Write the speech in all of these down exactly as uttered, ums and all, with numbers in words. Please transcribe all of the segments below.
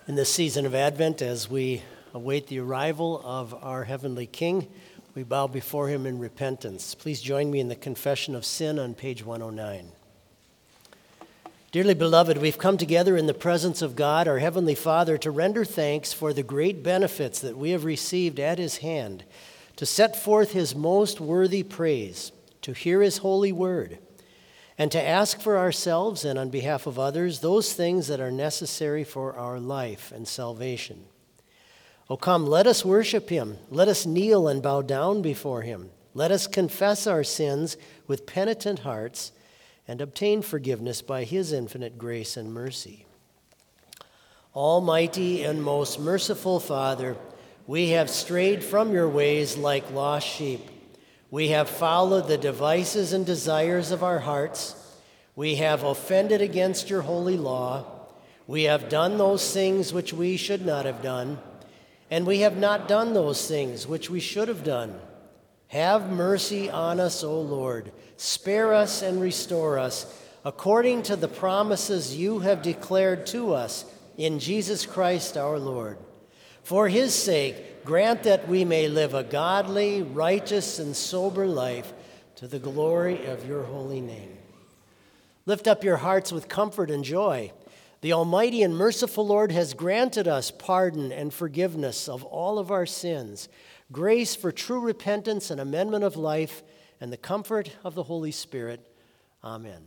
In this season of Advent, as we await the arrival of our Heavenly King, we bow before him in repentance. Please join me in the confession of sin on page one oh nine. Dearly beloved, we've come together in the presence of God, our Heavenly Father, to render thanks for the great benefits that we have received at his hand, to set forth his most worthy praise, to hear his holy word, and to ask for ourselves and on behalf of others those things that are necessary for our life and salvation. Oh, come, let us worship him. Let us kneel and bow down before him. Let us confess our sins with penitent hearts and obtain forgiveness by his infinite grace and mercy. Almighty and most merciful Father, we have strayed from your ways like lost sheep. We have followed the devices and desires of our hearts. We have offended against your holy law. We have done those things which we should not have done, and we have not done those things which we should have done. Have mercy on us, O Lord. Spare us and restore us, according to the promises you have declared to us in Jesus Christ our Lord. For his sake, grant that we may live a godly, righteous, and sober life to the glory of your holy name. Lift up your hearts with comfort and joy. The Almighty and merciful Lord has granted us pardon and forgiveness of all of our sins, grace for true repentance and amendment of life, and the comfort of the Holy Spirit. Amen.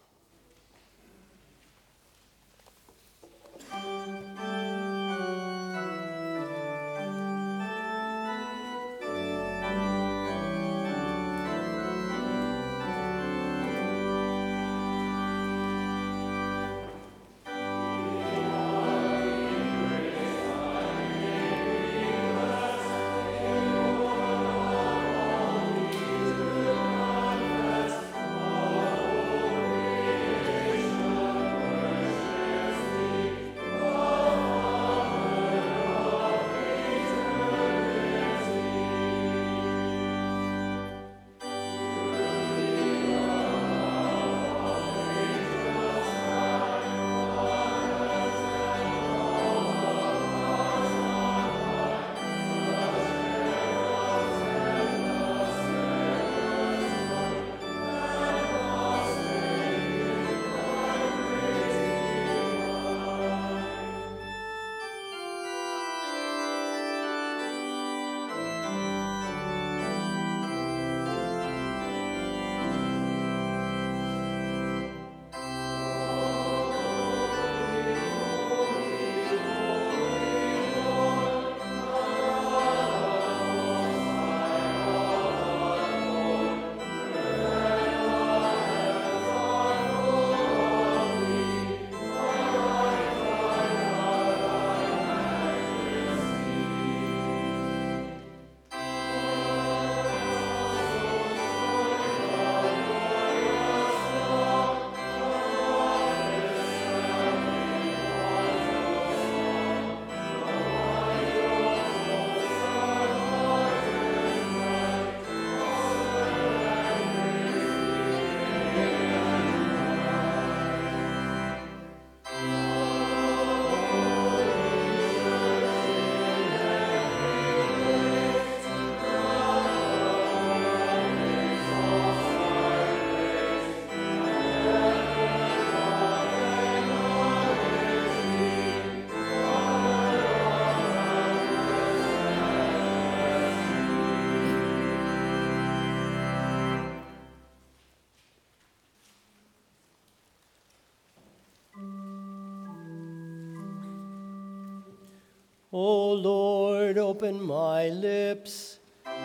O Lord, open my lips,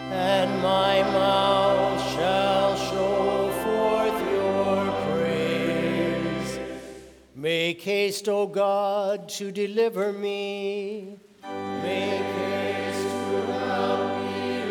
and my mouth shall show forth your praise. Make haste, O God, to deliver me. Make haste to help me,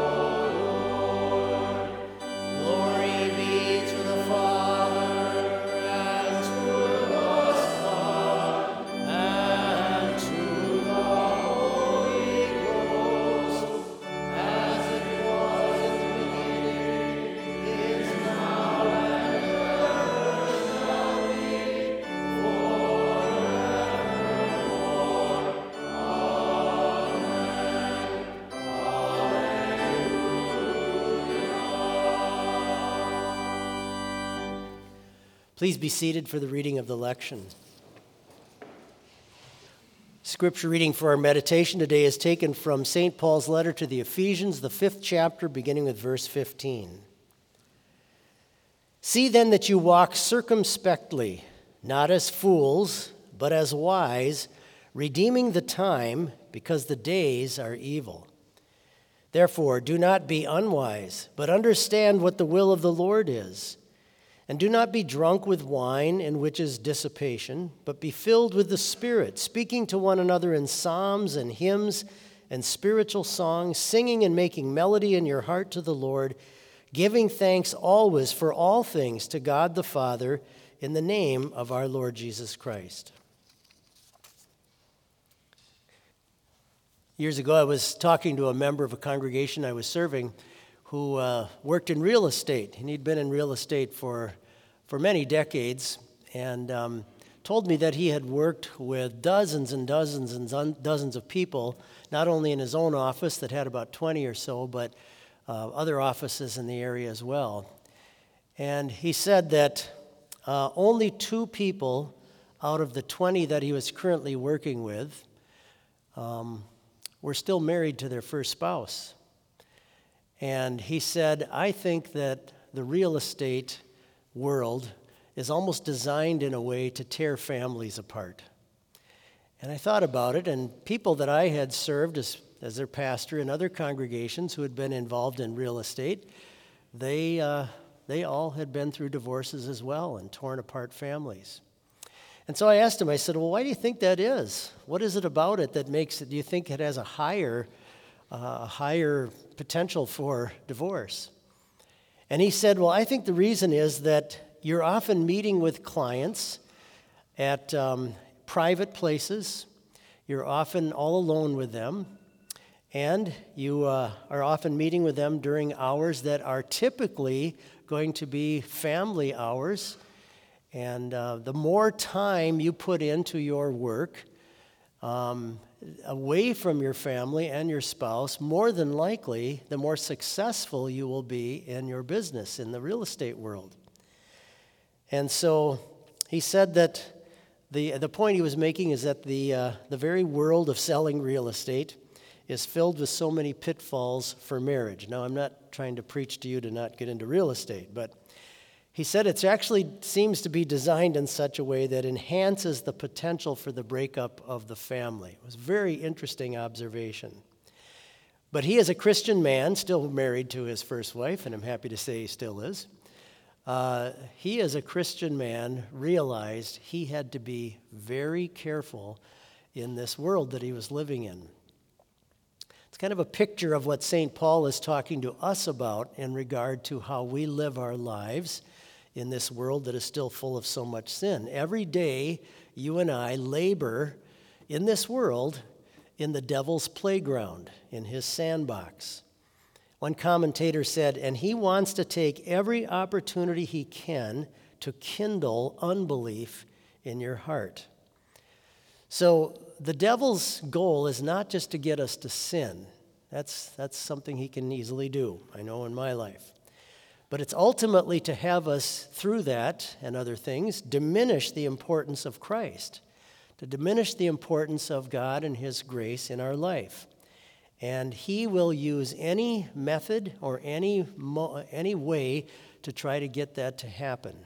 O Lord. Glory be to the Father, and to the Son, and to the Holy Ghost, as it was in the beginning, is now, and ever shall be, forevermore. Please be seated for the reading of the lection. Scripture reading for our meditation today is taken from Saint Paul's letter to the Ephesians, the fifth chapter, beginning with verse fifteen. See then that you walk circumspectly, not as fools, but as wise, redeeming the time, because the days are evil. Therefore, do not be unwise, but understand what the will of the Lord is. And do not be drunk with wine, in which is dissipation, but be filled with the Spirit, speaking to one another in psalms and hymns and spiritual songs, singing and making melody in your heart to the Lord, giving thanks always for all things to God the Father, in the name of our Lord Jesus Christ. Years ago, I was talking to a member of a congregation I was serving who uh, worked in real estate, and he'd been in real estate for, for many decades, and um, told me that he had worked with dozens and dozens and zon- dozens of people, not only in his own office that had about twenty or so, but uh, other offices in the area as well. And he said that uh, only two people out of the twenty that he was currently working with um, were still married to their first spouse. And he said, I think that the real estate world is almost designed in a way to tear families apart. And I thought about it, and people that I had served as, as their pastor in other congregations who had been involved in real estate, they, uh, they all had been through divorces as well and torn apart families. And so I asked him, I said, well, why do you think that is? What is it about it that makes it, do you think it has a higher Uh, a higher potential for divorce? And he said, well, I think the reason is that you're often meeting with clients at um, private places. You're often all alone with them. And you uh, are often meeting with them during hours that are typically going to be family hours. And uh, the more time you put into your work, um, away from your family and your spouse, more than likely, the more successful you will be in your business in the real estate world. And so he said that the the point he was making is that the uh, the very world of selling real estate is filled with so many pitfalls for marriage. Now, I'm not trying to preach to you to not get into real estate, but he said it actually seems to be designed in such a way that enhances the potential for the breakup of the family. It was a very interesting observation. But he is a Christian man, still married to his first wife, and I'm happy to say he still is. Uh, he, as a Christian man, realized he had to be very careful in this world that he was living in. It's kind of a picture of what Saint Paul is talking to us about in regard to how we live our lives in this world that is still full of so much sin. Every day, you and I labor in this world in the devil's playground, in his sandbox. One commentator said, and he wants to take every opportunity he can to kindle unbelief in your heart. So the devil's goal is not just to get us to sin. That's, that's something he can easily do, I know in my life. But it's ultimately to have us, through that and other things, diminish the importance of Christ, to diminish the importance of God and his grace in our life. And he will use any method or any, mo- any way to try to get that to happen.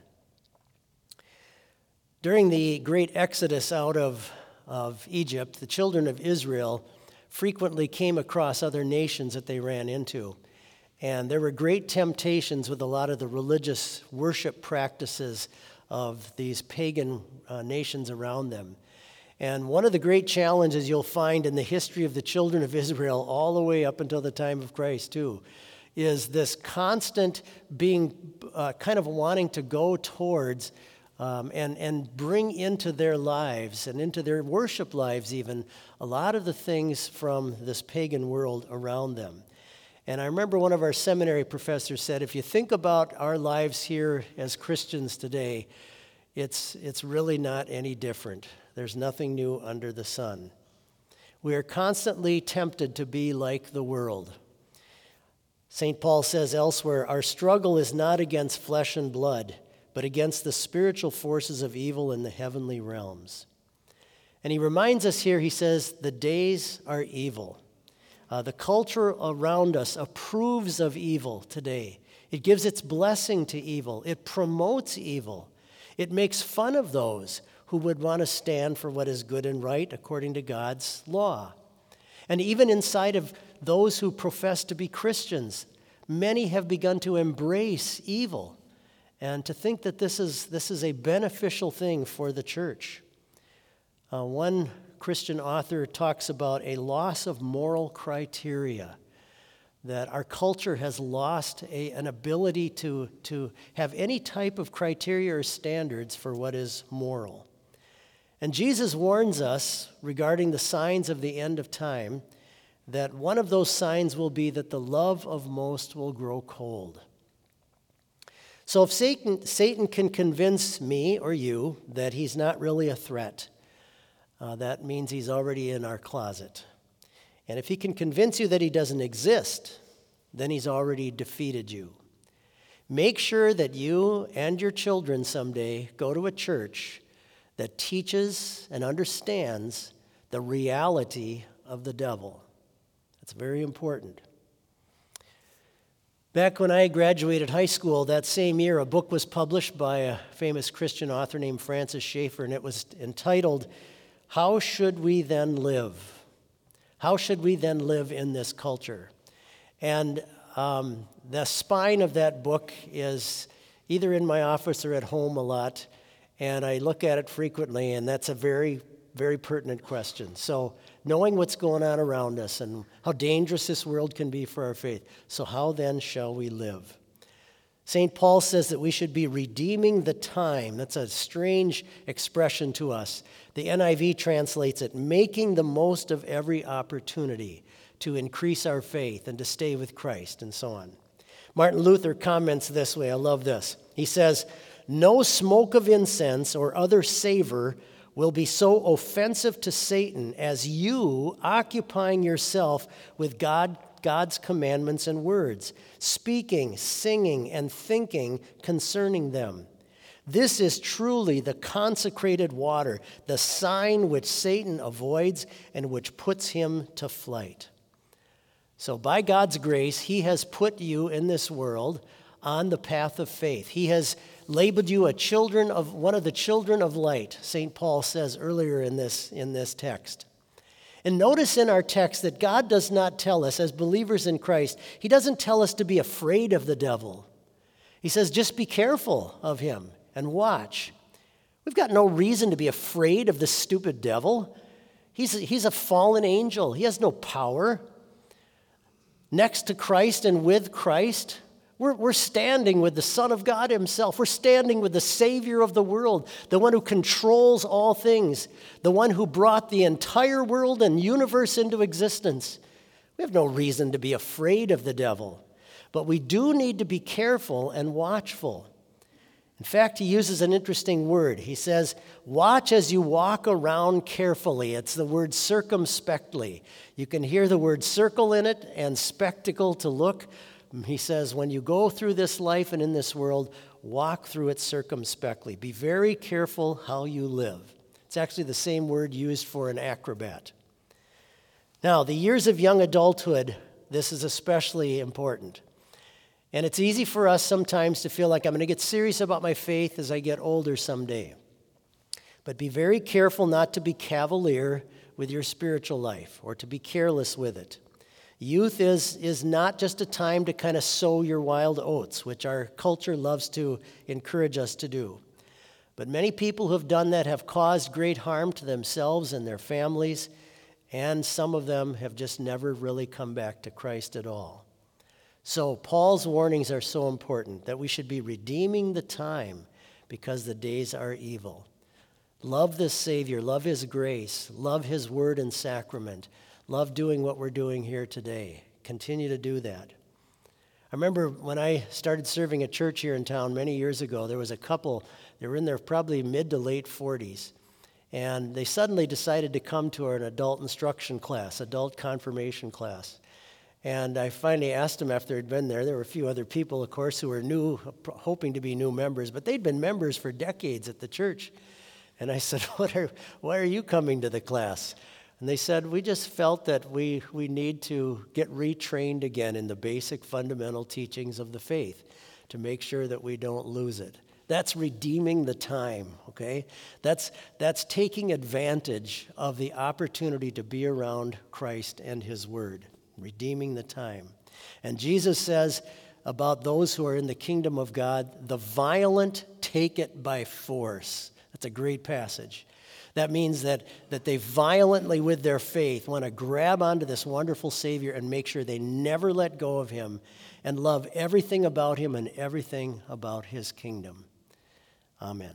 During the great exodus out of, of Egypt, the children of Israel frequently came across other nations that they ran into. And there were great temptations with a lot of the religious worship practices of these pagan uh, nations around them. And one of the great challenges you'll find in the history of the children of Israel, all the way up until the time of Christ too, is this constant being, uh, kind of wanting to go towards um, and, and bring into their lives and into their worship lives even a lot of the things from this pagan world around them. And I remember one of our seminary professors said, if you think about our lives here as Christians today, it's, it's really not any different. There's nothing new under the sun. We are constantly tempted to be like the world. Saint Paul says elsewhere, our struggle is not against flesh and blood, but against the spiritual forces of evil in the heavenly realms. And he reminds us here, he says, the days are evil. Uh, the culture around us approves of evil today. It gives its blessing to evil. It promotes evil. It makes fun of those who would want to stand for what is good and right according to God's law. And even inside of those who profess to be Christians, many have begun to embrace evil and to think that this is, this is a beneficial thing for the church. Uh, one Christian author talks about a loss of moral criteria, that our culture has lost a, an ability to, to have any type of criteria or standards for what is moral. And Jesus warns us regarding the signs of the end of time that one of those signs will be that the love of most will grow cold. So if Satan, Satan can convince me or you that he's not really a threat, uh, that means he's already in our closet. And if he can convince you that he doesn't exist, then he's already defeated you. Make sure that you and your children someday go to a church that teaches and understands the reality of the devil. That's very important. Back when I graduated high school, that same year, a book was published by a famous Christian author named Francis Schaeffer, and it was entitled, How Should We Then Live? How should we then live in this culture? And um, the spine of that book is either in my office or at home a lot, and I look at it frequently, and that's a very, very pertinent question. So knowing what's going on around us and how dangerous this world can be for our faith, so how then shall we live? Saint Paul says that we should be redeeming the time. That's a strange expression to us. The N I V translates it, making the most of every opportunity to increase our faith and to stay with Christ, and so on. Martin Luther comments this way. I love this. He says, no smoke of incense or other savor will be so offensive to Satan as you occupying yourself with God, God's commandments and words, speaking, singing, and thinking concerning them. This is truly the consecrated water, the sign which Satan avoids and which puts him to flight. So by God's grace, he has put you in this world on the path of faith. He has labeled you a children of one of the children of light, Saint Paul says earlier in this, in this text. And notice in our text that God does not tell us, as believers in Christ, he doesn't tell us to be afraid of the devil. He says, just be careful of him and watch. We've got no reason to be afraid of the stupid devil. He's, he's a fallen angel. He has no power. Next to Christ and with Christ, we're, we're standing with the Son of God himself. We're standing with the Savior of the world, the one who controls all things, the one who brought the entire world and universe into existence. We have no reason to be afraid of the devil, but we do need to be careful and watchful. In fact, he uses an interesting word. He says, watch as you walk around carefully. It's the word circumspectly. You can hear the word circle in it and spectacle to look. He says, when you go through this life and in this world, walk through it circumspectly. Be very careful how you live. It's actually the same word used for an acrobat. Now, the years of young adulthood, this is especially important. And it's easy for us sometimes to feel like I'm going to get serious about my faith as I get older someday. But be very careful not to be cavalier with your spiritual life or to be careless with it. Youth is, is not just a time to kind of sow your wild oats, which our culture loves to encourage us to do. But many people who have done that have caused great harm to themselves and their families, and some of them have just never really come back to Christ at all. So Paul's warnings are so important that we should be redeeming the time because the days are evil. Love this Savior, love his grace, love his word and sacrament, love doing what we're doing here today. Continue to do that. I remember when I started serving at church here in town many years ago, there was a couple, they were in their probably mid to late forties, and they suddenly decided to come to an adult instruction class, adult confirmation class. And I finally asked him after he'd been there. There were a few other people, of course, who were new, hoping to be new members, but they'd been members for decades at the church. And I said, what are, why are you coming to the class? And they said, we just felt that we, we need to get retrained again in the basic fundamental teachings of the faith to make sure that we don't lose it. That's redeeming the time, okay? That's, that's taking advantage of the opportunity to be around Christ and his word. Redeeming the time. And Jesus says about those who are in the kingdom of God, the violent take it by force. That's a great passage. That means that, that they violently, with their faith, want to grab onto this wonderful Savior and make sure they never let go of him and love everything about him and everything about his kingdom. Amen.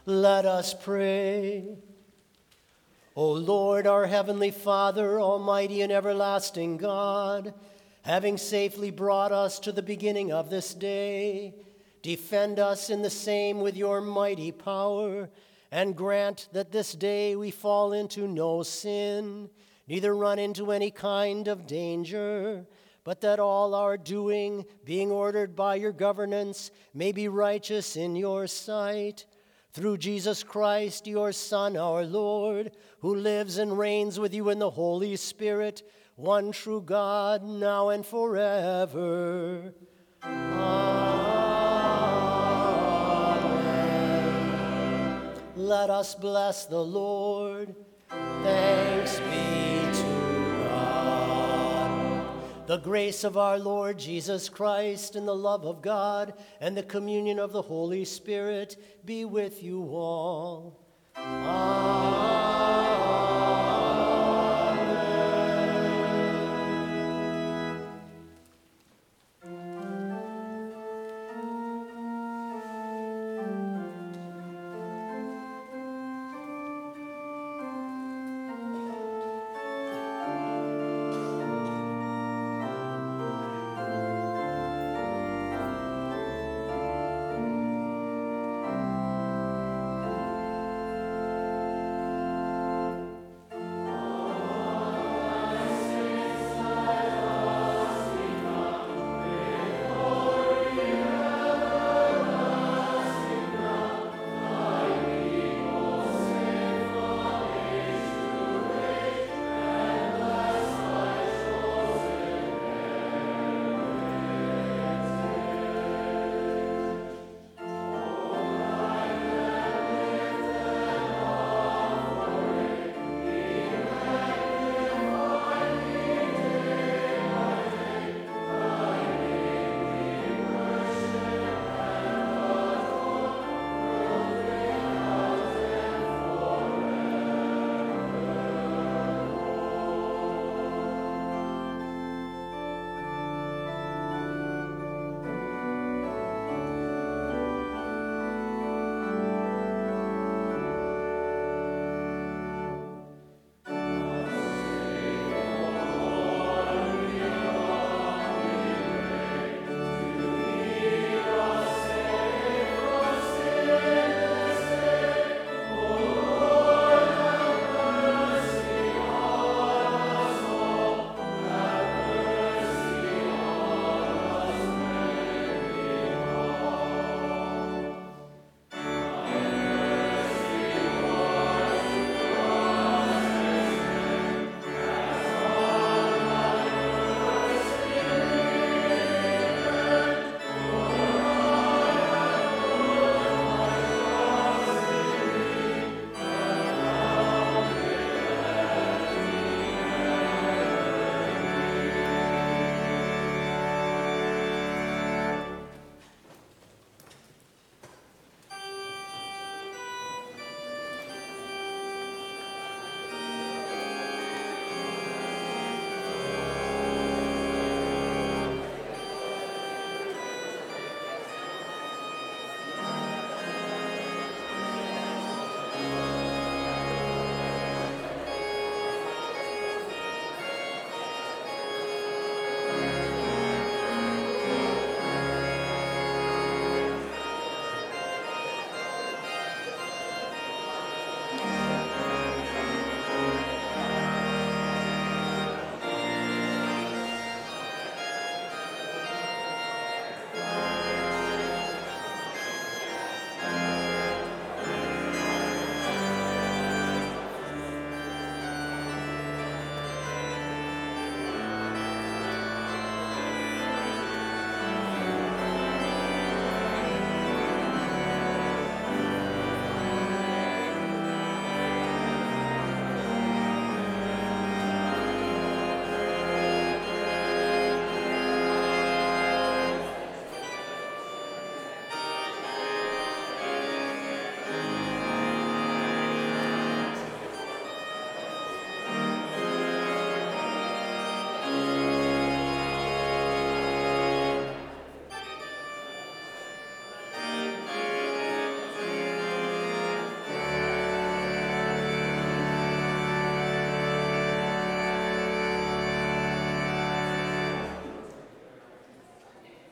Let us pray. O Lord, our heavenly Father, almighty and everlasting God, having safely brought us to the beginning of this day, defend us in the same with your mighty power, and grant that this day we fall into no sin, neither run into any kind of danger, but that all our doing, being ordered by your governance, may be righteous in your sight. Through Jesus Christ, your Son, our Lord, who lives and reigns with you in the Holy Spirit, one true God, now and forever. Amen. Let us bless the Lord. Thanks be to God. The grace of our Lord Jesus Christ and the love of God and the communion of the Holy Spirit be with you all. Amen.